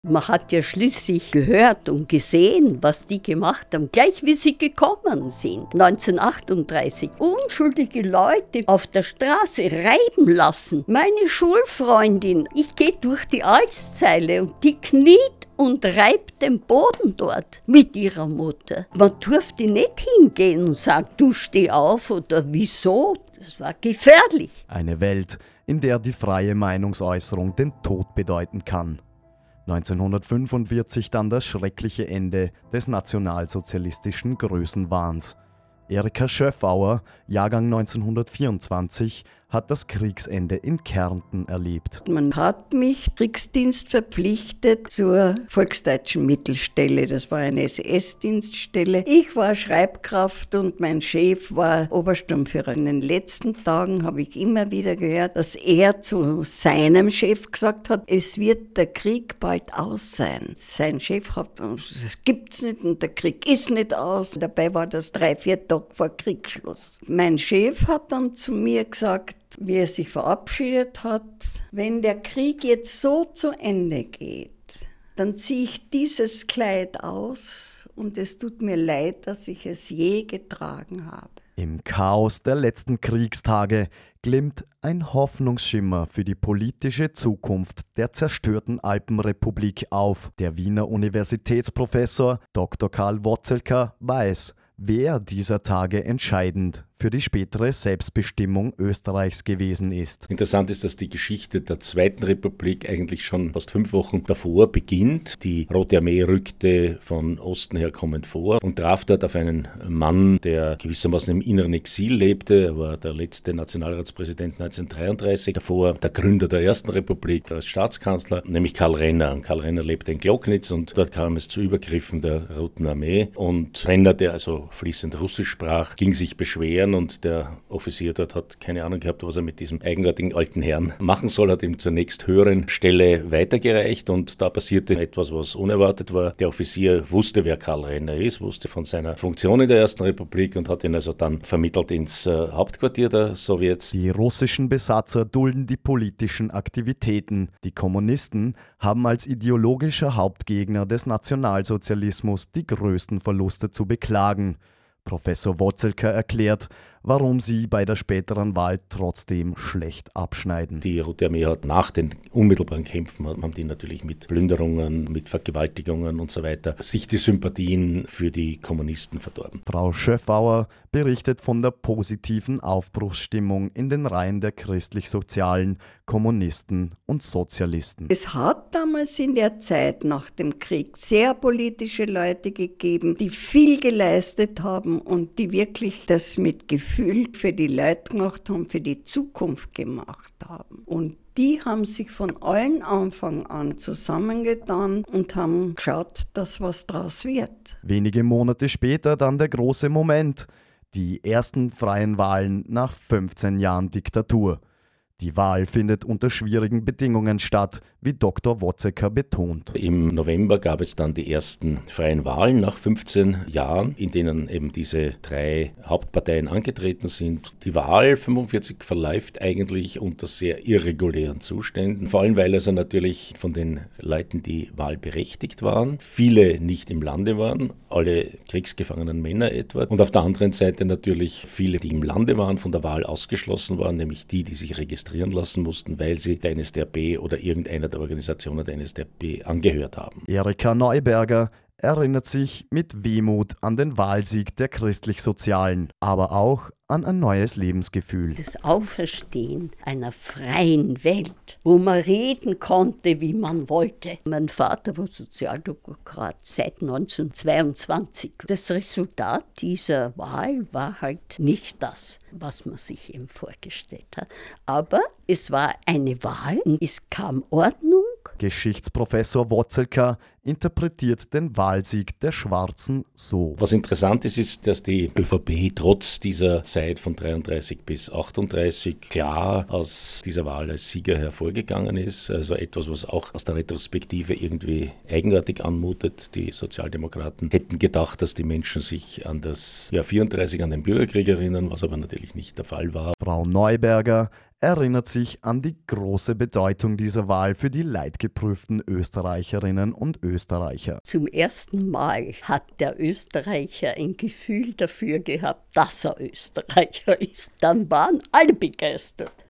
Man hat ja schließlich gehört und gesehen, was die gemacht haben, gleich wie sie gekommen sind. 1938 unschuldige Leute auf der Straße reiben lassen. Meine Schulfreundin, ich gehe durch die Alszeile und die kniet und reibt den Boden dort mit ihrer Mutter. Man durfte nicht hingehen und sagen, du steh auf oder wieso. Das war gefährlich. Eine Welt, in der die freie Meinungsäußerung den Tod bedeuten kann. 1945 dann das schreckliche Ende des nationalsozialistischen Größenwahns. Erika Schöffauer, Jahrgang 1924, hat das Kriegsende in Kärnten erlebt. Man hat mich Kriegsdienst verpflichtet zur Volksdeutschen Mittelstelle. Das war eine SS-Dienststelle. Ich war Schreibkraft und mein Chef war Obersturmführer. In den letzten Tagen habe ich immer wieder gehört, dass er zu seinem Chef gesagt hat, es wird der Krieg bald aus sein. Sein Chef hat, das gibt's nicht und der Krieg ist nicht aus. Dabei war das 3-4 Tage vor Kriegsschluss. Mein Chef hat dann zu mir gesagt, wie er sich verabschiedet hat, wenn der Krieg jetzt so zu Ende geht, dann ziehe ich dieses Kleid aus und es tut mir leid, dass ich es je getragen habe. Im Chaos der letzten Kriegstage glimmt ein Hoffnungsschimmer für die politische Zukunft der zerstörten Alpenrepublik auf. Der Wiener Universitätsprofessor Dr. Karl Wotzelka weiß, wer dieser Tage entscheidend für die spätere Selbstbestimmung Österreichs gewesen ist. Interessant ist, dass die Geschichte der Zweiten Republik eigentlich schon fast 5 Wochen davor beginnt. Die Rote Armee rückte von Osten her kommend vor und traf dort auf einen Mann, der gewissermaßen im inneren Exil lebte. Er war der letzte Nationalratspräsident 1933, davor der Gründer der Ersten Republik als Staatskanzler, nämlich Karl Renner. Und Karl Renner lebte in Glocknitz und dort kam es zu Übergriffen der Roten Armee. Und Renner, der also fließend Russisch sprach, ging sich beschweren und der Offizier dort hat keine Ahnung gehabt, was er mit diesem eigenartigen alten Herrn machen soll, hat ihm zur nächst höheren Stelle weitergereicht und da passierte etwas, was unerwartet war. Der Offizier wusste, wer Karl Renner ist, wusste von seiner Funktion in der Ersten Republik und hat ihn also dann vermittelt ins Hauptquartier der Sowjets. Die russischen Besatzer dulden die politischen Aktivitäten. Die Kommunisten haben als ideologischer Hauptgegner des Nationalsozialismus die größten Verluste zu beklagen. Professor Wotzelka erklärt, warum sie bei der späteren Wahl trotzdem schlecht abschneiden. Die Rote Armee hat nach den unmittelbaren Kämpfen, haben die natürlich mit Plünderungen, mit Vergewaltigungen und so weiter, sich die Sympathien für die Kommunisten verdorben. Frau Schöffauer berichtet von der positiven Aufbruchsstimmung in den Reihen der christlich-sozialen, Kommunisten und Sozialisten. Es hat damals in der Zeit nach dem Krieg sehr politische Leute gegeben, die viel geleistet haben und die wirklich das mit Gefühl für die Leute gemacht haben, für die Zukunft gemacht haben. Und die haben sich von allen Anfang an zusammengetan und haben geschaut, dass was draus wird. Wenige Monate später dann der große Moment, die ersten freien Wahlen nach 15 Jahren Diktatur. Die Wahl findet unter schwierigen Bedingungen statt, wie Dr. Wotzelka betont. Im November gab es dann die ersten freien Wahlen nach 15 Jahren, in denen eben diese 3 Hauptparteien angetreten sind. Die Wahl 45 verläuft eigentlich unter sehr irregulären Zuständen, vor allem weil also natürlich von den Leuten, die wahlberechtigt waren, viele nicht im Lande waren, alle kriegsgefangenen Männer etwa. Und auf der anderen Seite natürlich viele, die im Lande waren, von der Wahl ausgeschlossen waren, nämlich die sich registrieren lassen mussten, weil sie der NSDAP oder irgendeiner der Organisationen der NSDAP angehört haben. Erika Neuberger erinnert sich mit Wehmut an den Wahlsieg der Christlich-Sozialen, aber auch an ein neues Lebensgefühl. Das Auferstehen einer freien Welt, wo man reden konnte, wie man wollte. Mein Vater war Sozialdemokrat seit 1922. Das Resultat dieser Wahl war halt nicht das, was man sich eben vorgestellt hat. Aber es war eine Wahl und es kam Ordnung. Geschichtsprofessor Wotzelka interpretiert den Wahlsieg der Schwarzen so. Was interessant ist, ist, dass die ÖVP trotz dieser Zeit von 33 bis 38 klar aus dieser Wahl als Sieger hervorgegangen ist. Also etwas, was auch aus der Retrospektive irgendwie eigenartig anmutet. Die Sozialdemokraten hätten gedacht, dass die Menschen sich an das Jahr 34, an den Bürgerkrieg erinnern, was aber natürlich nicht der Fall war. Frau Neuberger erinnert sich an die große Bedeutung dieser Wahl für die leidgeprüften Österreicherinnen und Österreicher. Zum ersten Mal hat der Österreicher ein Gefühl dafür gehabt, dass er Österreicher ist. Dann waren alle begeistert.